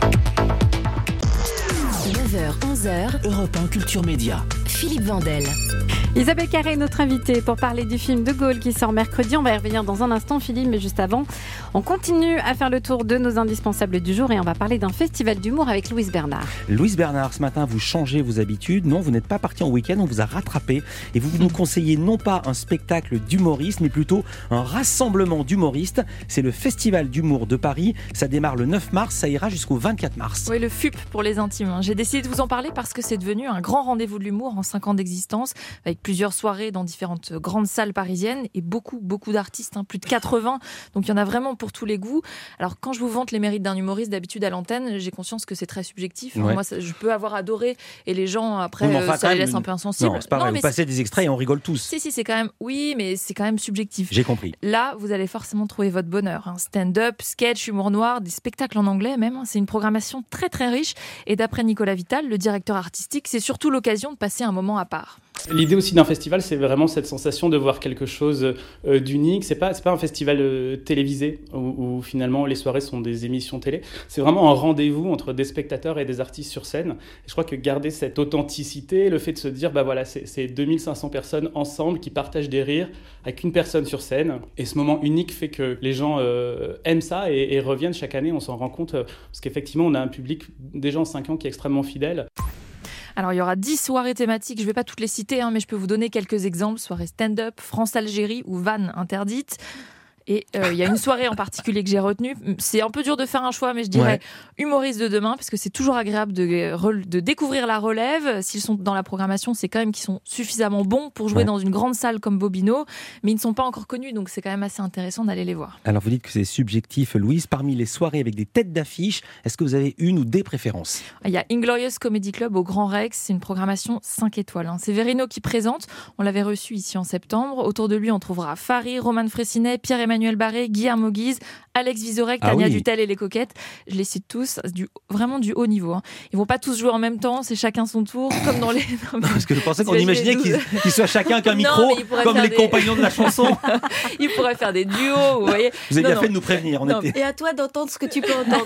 9h, 11h, Europe 1 Culture Média. Philippe Vandel. Isabelle Carré est notre invitée pour parler du film De Gaulle qui sort mercredi. On va y revenir dans un instant, Philippe, mais juste avant, on continue à faire le tour de nos indispensables du jour et on va parler d'un festival d'humour avec Louise Bernard. Louise Bernard, ce matin, vous changez vos habitudes. Non, vous n'êtes pas parti en week-end, on vous a rattrapé. Et vous nous conseillez non pas un spectacle d'humoristes, mais plutôt un rassemblement d'humoristes. C'est le Festival d'humour de Paris. Ça démarre le 9 mars, ça ira jusqu'au 24 mars. Oui, le FUP pour les intimes. J'ai décidé de vous en parler parce que c'est devenu un grand rendez-vous de l'humour en 5 ans d'existence, avec plusieurs soirées dans différentes grandes salles parisiennes et beaucoup d'artistes, plus de 80. Donc il y en a vraiment pour tous les goûts. Alors quand je vous vante les mérites d'un humoriste d'habitude à l'antenne, j'ai conscience que c'est très subjectif. Ouais. Moi, je peux avoir adoré et les gens après, Oui, enfin, ça les laisse un peu insensibles. Non, c'est pas vrai. Vous passez des extraits et on rigole tous. Si, c'est quand même, oui, mais c'est quand même subjectif. J'ai compris. Là, vous allez forcément trouver votre bonheur. Stand-up, sketch, humour noir, des spectacles en anglais même. C'est une programmation très très riche. Et d'après Nicolas Vital, le directeur artistique, c'est surtout l'occasion de passer un moment à part. L'idée aussi d'un festival, c'est vraiment cette sensation de voir quelque chose d'unique. C'est pas un festival télévisé où finalement les soirées sont des émissions télé. C'est vraiment un rendez-vous entre des spectateurs et des artistes sur scène. Et je crois que garder cette authenticité, le fait de se dire, voilà, c'est 2500 personnes ensemble qui partagent des rires avec une personne sur scène. Et ce moment unique fait que les gens aiment ça et reviennent chaque année. On s'en rend compte parce qu'effectivement, on a un public déjà en 5 ans qui est extrêmement fidèle. Alors, il y aura 10 soirées thématiques. Je ne vais pas toutes les citer, mais je peux vous donner quelques exemples. Soirée stand-up, France-Algérie ou vanne interdite. Et il y a une soirée en particulier que j'ai retenue. C'est un peu dur de faire un choix, mais je dirais humoriste de demain, parce que c'est toujours agréable de découvrir la relève. S'ils sont dans la programmation, c'est quand même qu'ils sont suffisamment bons pour jouer dans une grande salle comme Bobino, mais ils ne sont pas encore connus, donc c'est quand même assez intéressant d'aller les voir. Alors vous dites que c'est subjectif, Louise. Parmi les soirées avec des têtes d'affiche, est-ce que vous avez une ou des préférences ? Il y a Inglorious Comedy Club au Grand Rex. C'est une programmation 5 étoiles. C'est Verino qui présente. On l'avait reçu ici en septembre. Autour de lui, on trouvera Fary, Roman Fressinet, Pierre-Emmanuel Barré, Guillermo Guise, Alex Vizorek, Tania Dutel et les Coquettes. Je les cite tous, vraiment du haut niveau. Ils vont pas tous jouer en même temps, c'est chacun son tour, comme dans les... Parce que je pensais qu'on imaginait qu'ils soient chacun qu'un micro, comme les compagnons de la chanson. Ils pourraient faire des duos, vous voyez. Vous avez bien fait de nous prévenir. Et à toi d'entendre ce que tu peux entendre.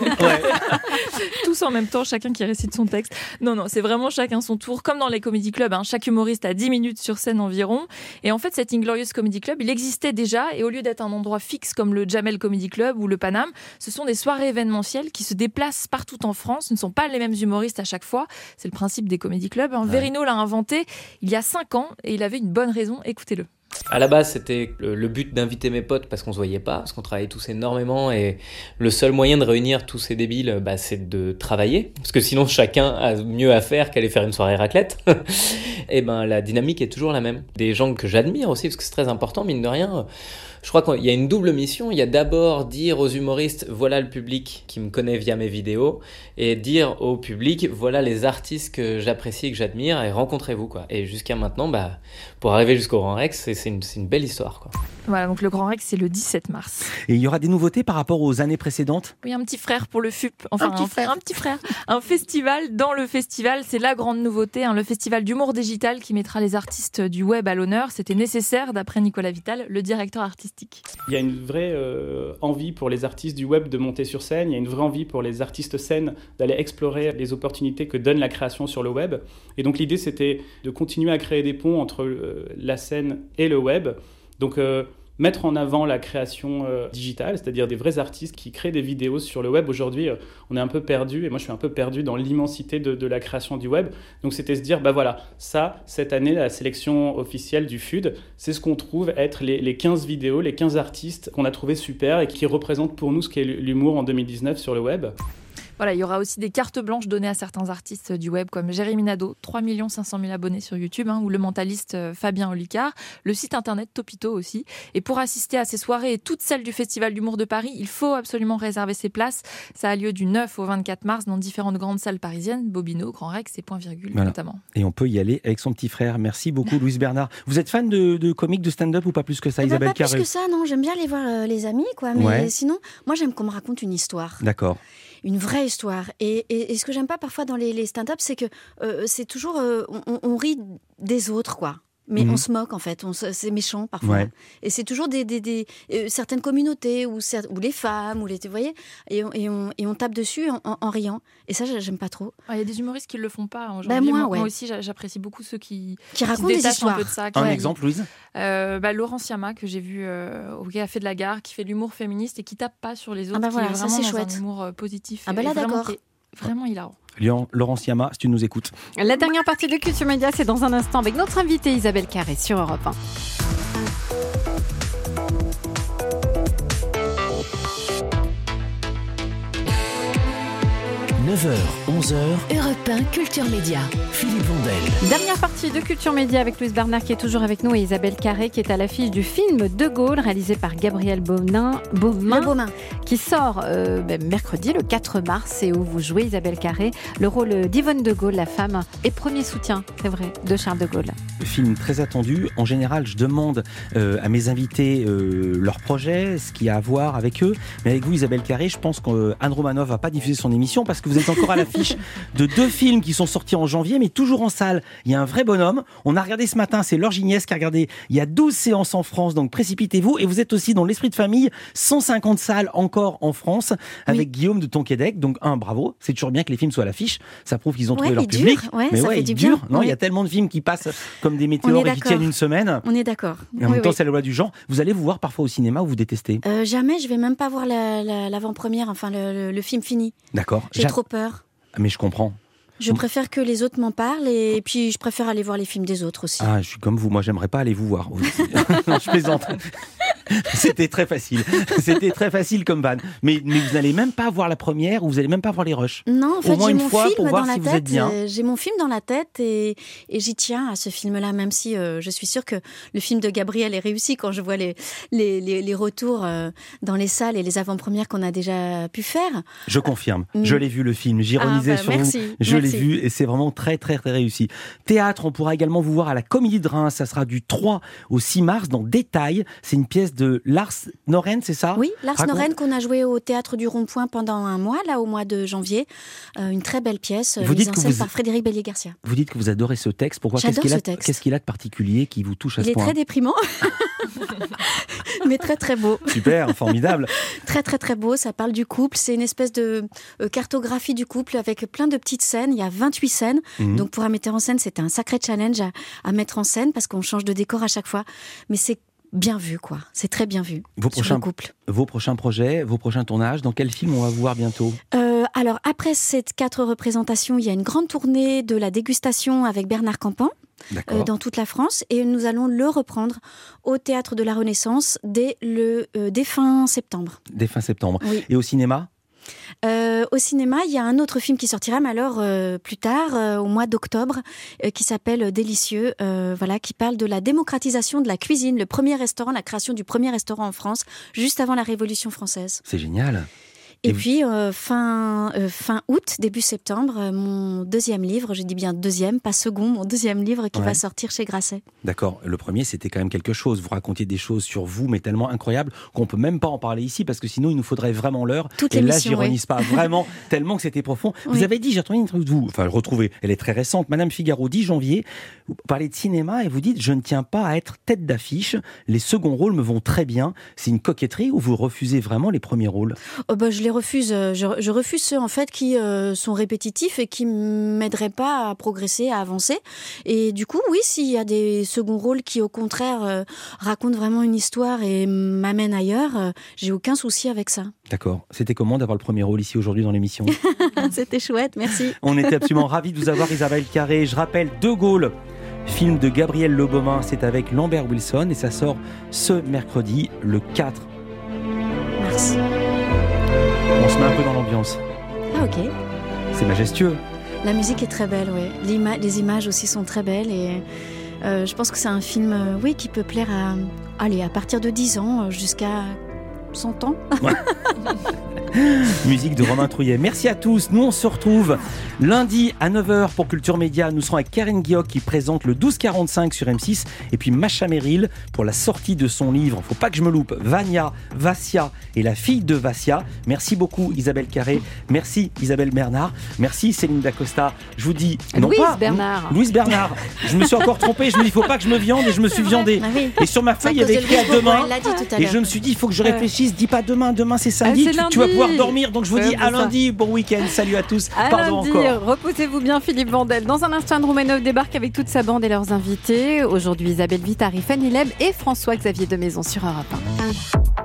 Tous en même temps, chacun qui récite son texte. Non, c'est vraiment chacun son tour, comme dans les comedy clubs. Chaque humoriste a 10 minutes sur scène environ. Et en fait, cet Inglorious Comedy Club, il existait déjà, et au lieu d'être un endroit fixe comme le Jamel Comedy Club ou le Paname, ce sont des soirées événementielles qui se déplacent partout en France. Ce ne sont pas les mêmes humoristes à chaque fois. C'est le principe des comedy clubs. Verino l'a inventé il y a 5 ans et il avait une bonne raison. Écoutez-le. À la base, c'était le but d'inviter mes potes parce qu'on se voyait pas, parce qu'on travaillait tous énormément et le seul moyen de réunir tous ces débiles, c'est de travailler, parce que sinon chacun a mieux à faire qu'aller faire une soirée raclette. Et la dynamique est toujours la même. Des gens que j'admire aussi, parce que c'est très important, mine de rien. Je crois qu'il y a une double mission. Il y a d'abord dire aux humoristes, voilà le public qui me connaît via mes vidéos, et dire au public, voilà les artistes que j'apprécie et que j'admire, et rencontrez-vous, quoi. Et jusqu'à maintenant, pour arriver jusqu'au Grand Rex, c'est une belle histoire, quoi. Voilà, donc le Grand Rex, c'est le 17 mars. Et il y aura des nouveautés par rapport aux années précédentes ? Oui, un petit frère pour le FUP. Enfin, un petit frère. Un festival dans le festival, c'est la grande nouveauté. Le festival d'humour digital qui mettra les artistes du web à l'honneur. C'était nécessaire, d'après Nicolas Vital, le directeur artistique. Il y a une vraie envie pour les artistes du web de monter sur scène. Il y a une vraie envie pour les artistes scène d'aller explorer les opportunités que donne la création sur le web. Et donc l'idée, c'était de continuer à créer des ponts entre la scène et le web. Donc mettre en avant la création digitale, c'est-à-dire des vrais artistes qui créent des vidéos sur le web. Aujourd'hui, on est un peu perdu, et moi je suis un peu perdu dans l'immensité de la création du web. Donc c'était se dire, cette année, la sélection officielle du FUD, c'est ce qu'on trouve être les 15 vidéos, les 15 artistes qu'on a trouvés super et qui représentent pour nous ce qu'est l'humour en 2019 sur le web. Voilà, il y aura aussi des cartes blanches données à certains artistes du web comme Jérémy Nadeau, 3 500 000 abonnés sur YouTube, ou le mentaliste Fabien Olicard, le site internet Topito aussi. Et pour assister à ces soirées et toutes celles du Festival d'humour de Paris, il faut absolument réserver ses places. Ça a lieu du 9 au 24 mars dans différentes grandes salles parisiennes, Bobino, Grand Rex et Point Virgule notamment. Et on peut y aller avec son petit frère. Merci beaucoup Louise Bernard. Vous êtes fan de comiques, de stand-up ou pas plus que ça, Isabelle Carré? Pas plus que ça, non. J'aime bien aller voir les amis, quoi. Mais sinon, moi j'aime qu'on me raconte une histoire. D'accord. Une vraie histoire. Et ce que j'aime pas parfois dans les stand-up, c'est que c'est toujours... on rit des autres, quoi. Mais on se moque, en fait. C'est méchant, parfois. Ouais. Et c'est toujours certaines communautés, ou les femmes, ou vous voyez, et on tape dessus en riant. Et ça, j'aime pas trop. Il y a des humoristes qui le font pas. Moi aussi, j'apprécie beaucoup ceux qui racontent des histoires. Un peu de ça. Un exemple, Louise? Laurent Siama, que j'ai vu au Café de la Gare, qui fait de l'humour féministe et qui tape pas sur les autres. Voilà, qui est vraiment ça, c'est dans chouette. Un humour positif. Là, d'accord. Vraiment hilarant. Laurent Siama, si tu nous écoutes. La dernière partie de Culture Média, c'est dans un instant avec notre invitée Isabelle Carré sur Europe 1. 9h, 11h, Europe 1 Culture Média. Philippe Vandel. Dernière partie de Culture Média avec Louise Bernard qui est toujours avec nous et Isabelle Carré qui est à l'affiche du film De Gaulle réalisé par Gabriel Beaumain qui sort mercredi le 4 mars et où vous jouez Isabelle Carré le rôle d'Yvonne De Gaulle, la femme et premier soutien, c'est vrai, de Charles de Gaulle. Film très attendu. En général, je demande à mes invités leur projet, ce qu'il y a à voir avec eux. Mais avec vous, Isabelle Carré, je pense qu'Anne Romanoff va pas diffuser son émission parce que vous êtes encore à l'affiche de 2 films qui sont sortis en janvier, mais toujours en salle. Il y a un vrai bonhomme. On a regardé ce matin, c'est Laure Gignès qui a regardé. Il y a 12 séances en France, donc précipitez-vous. Et vous êtes aussi dans l'esprit de famille, 150 salles encore en France, avec Guillaume de Tonquédec. Donc, bravo. C'est toujours bien que les films soient à l'affiche. Ça prouve qu'ils ont trouvé leur public. Mais ça fait du bien. Non, il y a tellement de films qui passent comme des météores et qui tiennent une semaine. On est d'accord. Et en même temps, c'est la loi du genre. Vous allez vous voir parfois au cinéma ou vous détestez? Jamais, je vais même pas voir l'avant-première, enfin le film fini. D'accord. J'ai trop peur. Mais je comprends. Je préfère que les autres m'en parlent et puis je préfère aller voir les films des autres aussi. Je suis comme vous, moi j'aimerais pas aller vous voir. Non, je plaisante. C'était très facile. C'était très facile comme vanne. Mais vous n'allez même pas voir la première ou vous n'allez même pas voir les rushs? Non, en fait, au moins j'ai une mon fois film pour voir dans si la vous tête. êtes bien. J'ai mon film dans la tête et j'y tiens à ce film-là, même si je suis sûre que le film de Gabriel est réussi quand je vois les retours dans les salles et les avant-premières qu'on a déjà pu faire. Je confirme. Je l'ai vu le film. J'ironisais sur vous. Je l'ai vu et c'est vraiment très très très réussi. Théâtre, on pourra également vous voir à la Comédie de Reims. Ça sera du 3 au 6 mars dans Détail. C'est une pièce de Lars Noren, c'est ça? Oui, Lars Noren qu'on a joué au Théâtre du Rond-Point pendant un mois, là au mois de janvier. Une très belle pièce, mise en scène par Frédéric Bellier-Garcia. Vous dites que vous adorez ce texte. Pourquoi? J'adore ce texte. Qu'est-ce qu'il a de particulier qui vous touche à ce point? Il est très déprimant, mais très très beau. Super, formidable. Très très très beau, ça parle du couple. C'est une espèce de cartographie du couple avec plein de petites scènes. Il y a 28 scènes. Donc pour un metteur en scène, c'était un sacré challenge à mettre en scène parce qu'on change de décor à chaque fois. Mais c'est bien vu, quoi. C'est très bien vu. Vos prochains projets, vos prochains tournages, dans quel film on va vous voir bientôt? Alors, après ces 4 représentations, il y a une grande tournée de la dégustation avec Bernard Campan. Dans toute la France, et nous allons le reprendre au Théâtre de la Renaissance dès fin septembre. Dès fin septembre. Oui. Et au cinéma? Au cinéma, il y a un autre film qui sortira, mais alors plus tard, au mois d'octobre, qui s'appelle Délicieux, qui parle de la démocratisation de la cuisine, la création du premier restaurant en France, juste avant la Révolution française. C'est génial. Et puis, fin août, début septembre, mon 2e livre, je dis bien 2e, pas second, mon 2e livre qui va sortir chez Grasset. D'accord. Le premier, c'était quand même quelque chose. Vous racontiez des choses sur vous, mais tellement incroyables qu'on peut même pas en parler ici, parce que sinon, il nous faudrait vraiment l'heure. Et là, j'ironise pas vraiment, tellement que c'était profond. Vous avez dit, j'ai retrouvé une interview de vous, retrouvée, elle est très récente, Madame Figaro, 10 janvier, vous parlez de cinéma et vous dites, je ne tiens pas à être tête d'affiche, les seconds rôles me vont très bien. C'est une coquetterie ou vous refusez vraiment les premiers rôles? Je les refuse. Je refuse ceux en fait qui sont répétitifs et qui m'aideraient pas à progresser, à avancer. Et du coup, oui, s'il y a des seconds rôles qui au contraire racontent vraiment une histoire et m'amènent ailleurs, j'ai aucun souci avec ça. D'accord. C'était comment d'avoir le premier rôle ici aujourd'hui dans l'émission? C'était chouette, merci. On était absolument ravis de vous avoir, Isabelle Carré. Je rappelle, De Gaulle, film de Gabriel Beaumain, c'est avec Lambert Wilson et ça sort ce mercredi, le 4 mars. On se met un peu dans l'ambiance. Ah Ok. C'est majestueux. La musique est très belle, oui. Les images aussi sont très belles et je pense que c'est un film qui peut plaire à partir de 10 ans jusqu'à 100 ans. Ouais. Musique de Romain Trouillet. Merci à tous. Nous, on se retrouve lundi à 9h pour Culture Média. Nous serons avec Karine Guillauc qui présente le 1245 sur M6 et puis Macha Merrill pour la sortie de son livre. Faut pas que je me loupe. Vania, Vassia et la fille de Vassia. Merci beaucoup Isabelle Carré. Merci Isabelle Bernard. Merci Céline Dacosta. Je vous dis Louise Bernard. Je me suis encore trompé. Je me dis faut pas que je me viande et je me suis viandé. Ah oui. Et sur ma feuille il y avait écrit à demain. Et je me suis dit il faut que je réfléchisse. Dis pas demain. Demain c'est samedi. Tu vas pouvoir dormir. Donc je vous dis à lundi. Bon week-end. Salut à tous. Pardon encore. Reposez-vous bien Philippe Vandel. Dans un instant, Romanov débarque avec toute sa bande et leurs invités. Aujourd'hui, Isabelle Vittari, Fanny Leb et François-Xavier de Maison sur Europe 1.